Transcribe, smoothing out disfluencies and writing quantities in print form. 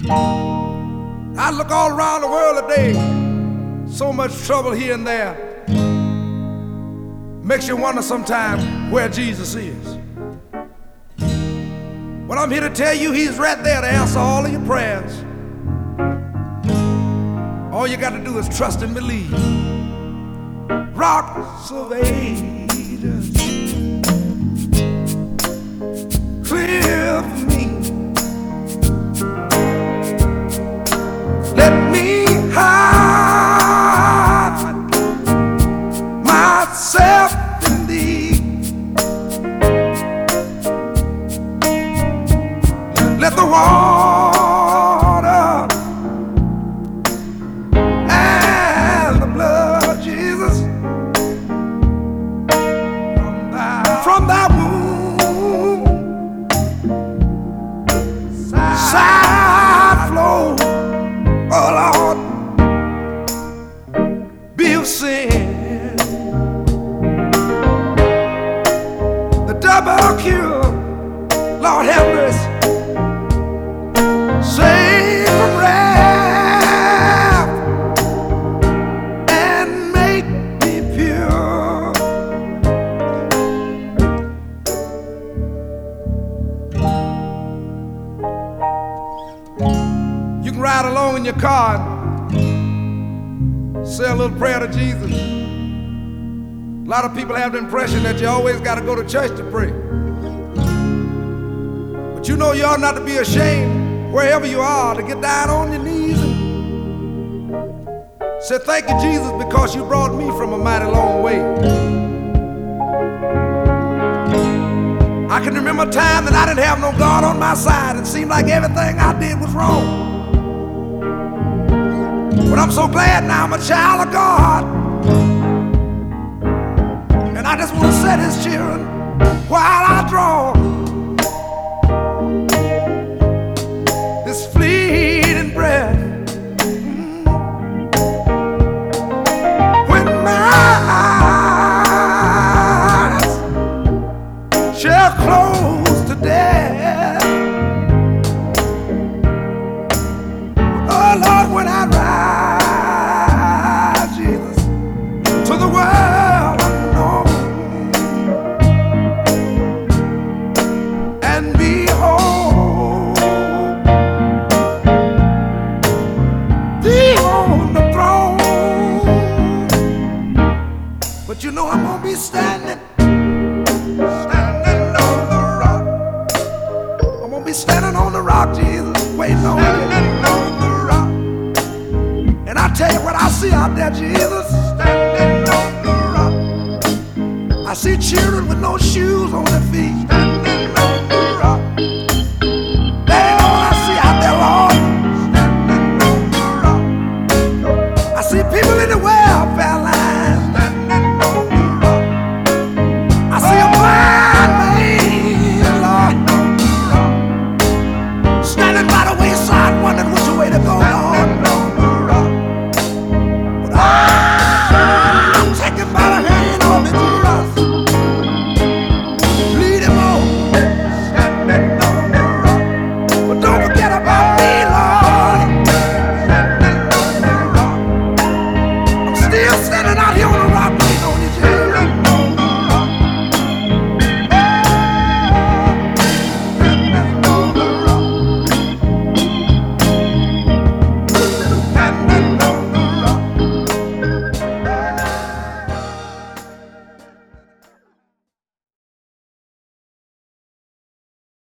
I look all around the world today, so much trouble here and there. Makes you wonder sometimes where Jesus is. But I'm here to tell you He's right there to answer all of your prayers. All you got to do is trust and believe. Rocks of ages, clear for me. Let me hide myself in Thee. Let the water and the blood, Jesus, from Thy womb side flow. Oh Lord, be of sin, the double cure, Lord have mercy, save from wrath and make me pure. You can ride along in your car and say a little prayer to Jesus. A lot of people have the impression that you always got to go to church to pray. But you know you ought not to be ashamed, wherever you are, to get down on your knees and say, thank you, Jesus, because you brought me from a mighty long way. I can remember a time that I didn't have no God on my side. It seemed like everything I did was wrong. But I'm so glad now I'm a child of God. And I just want to set His children while I draw this fleeting breath. When my eyes shall close to death. Oh Lord, when I rise, Jesus, to the world unknown, and behold Thee on the throne. But you know I'm gonna be standing on the rock. I'm gonna be standing on the rock, Jesus, waiting on You. Standing on the rock. And I tell you what I see out there, Jesus, standing on the rock. I see children with no shoes on their feet.